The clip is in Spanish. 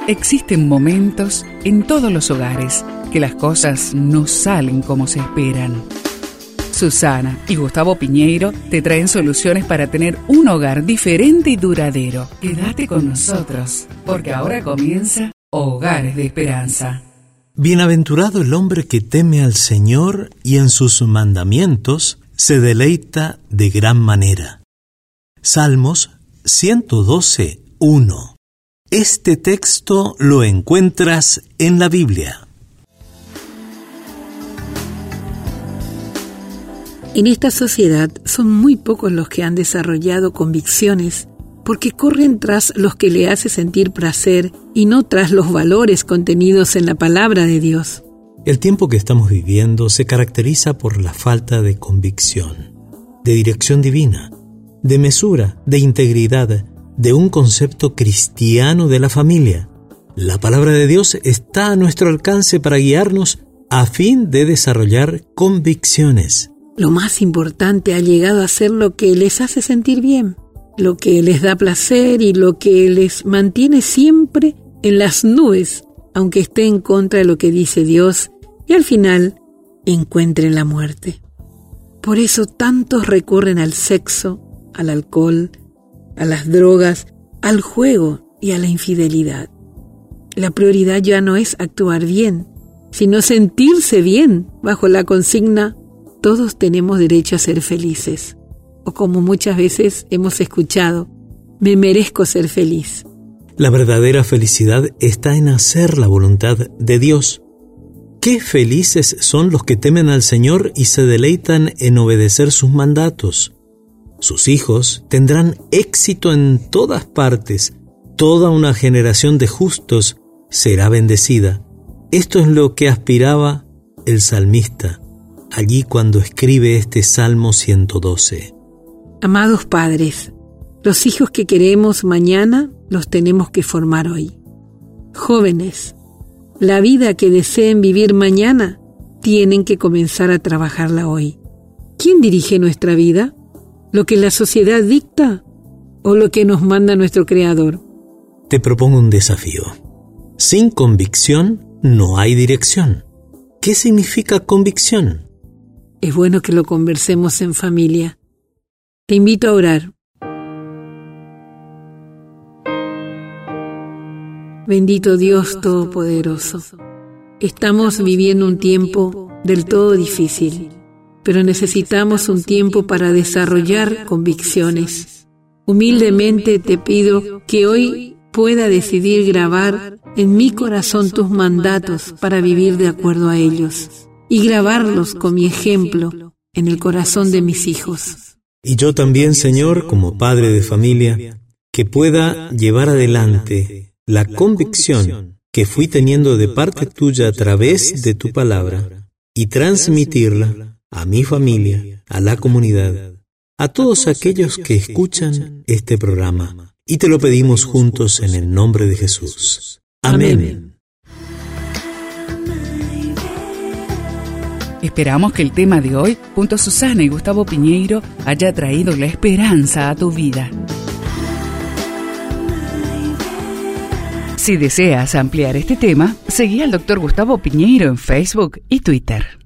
Existen momentos en todos los hogares que las cosas no salen como se esperan. Susana y Gustavo Piñeiro te traen soluciones para tener un hogar diferente y duradero. Quédate con nosotros, porque ahora comienza Hogares de Esperanza. Bienaventurado el hombre que teme al Señor y en sus mandamientos se deleita de gran manera. Salmos 112:1. Este texto lo encuentras en la Biblia. En esta sociedad son muy pocos los que han desarrollado convicciones porque corren tras los que le hace sentir placer y no tras los valores contenidos en la palabra de Dios. El tiempo que estamos viviendo se caracteriza por la falta de convicción, de dirección divina, de mesura, de integridad, de un concepto cristiano de la familia. La palabra de Dios está a nuestro alcance para guiarnos a fin de desarrollar convicciones. Lo más importante ha llegado a ser lo que les hace sentir bien, lo que les da placer y lo que les mantiene siempre en las nubes, aunque esté en contra de lo que dice Dios y al final encuentren la muerte. Por eso tantos recurren al sexo, al alcohol, a las drogas, al juego y a la infidelidad. La prioridad ya no es actuar bien, sino sentirse bien bajo la consigna todos tenemos derecho a ser felices. O como muchas veces hemos escuchado, me merezco ser feliz. La verdadera felicidad está en hacer la voluntad de Dios. Qué felices son los que temen al Señor y se deleitan en obedecer sus mandatos. Sus hijos tendrán éxito en todas partes. Toda una generación de justos será bendecida. Esto es lo que aspiraba el salmista allí cuando escribe este Salmo 112. Amados padres, los hijos que queremos mañana los tenemos que formar hoy. Jóvenes, la vida que deseen vivir mañana tienen que comenzar a trabajarla hoy. ¿Quién dirige nuestra vida? ¿Lo que la sociedad dicta o lo que nos manda nuestro Creador? Te propongo un desafío. Sin convicción no hay dirección. ¿Qué significa convicción? Es bueno que lo conversemos en familia. Te invito a orar. Bendito Dios Todopoderoso, estamos viviendo un tiempo del todo difícil, pero necesitamos un tiempo para desarrollar convicciones. Humildemente te pido que hoy pueda decidir grabar en mi corazón tus mandatos para vivir de acuerdo a ellos y grabarlos con mi ejemplo en el corazón de mis hijos. Y yo también, Señor, como padre de familia, que pueda llevar adelante la convicción que fui teniendo de parte tuya a través de tu palabra y transmitirla a mi familia, a la comunidad, a todos aquellos que escuchan este programa. Y te lo pedimos juntos en el nombre de Jesús. Amén. Esperamos que el tema de hoy, junto a Susana y Gustavo Piñeiro, haya traído la esperanza a tu vida. Si deseas ampliar este tema, seguí al Dr. Gustavo Piñeiro en Facebook y Twitter.